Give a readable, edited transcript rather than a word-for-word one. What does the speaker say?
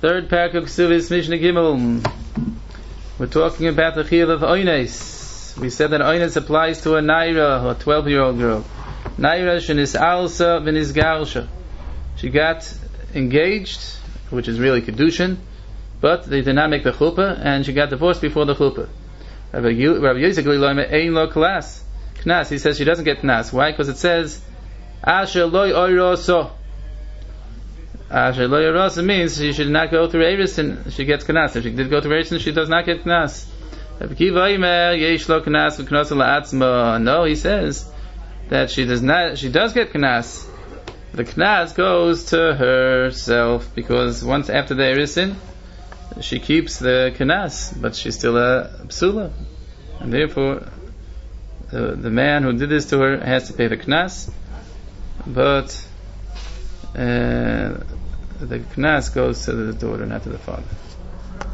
Third parak of Ksuvis Mishnah Gimel. We're talking about the chiyuv of oines. We said that oines applies to a naira, a 12-year-old girl. Naira shenis alsa v'nis garsha. She got engaged, which is really kedushin, but they did not make the chuppah, and she got divorced before the chuppah. Rabbi Yosef Gleimer ein lo knas. Knas. He says she doesn't get knas. Why? Because it says asher loy oiroso. Asher lo yarasa means she should not go through Eris and she gets knas. If she did go through Eris, she does not get knas. No, he says that she does not. She does get knas. The knas goes to herself because once after the Erisin, she keeps the knas, but she's still a psula, and therefore the man who did this to her has to pay the knas, but the knas goes to the daughter, not to the father.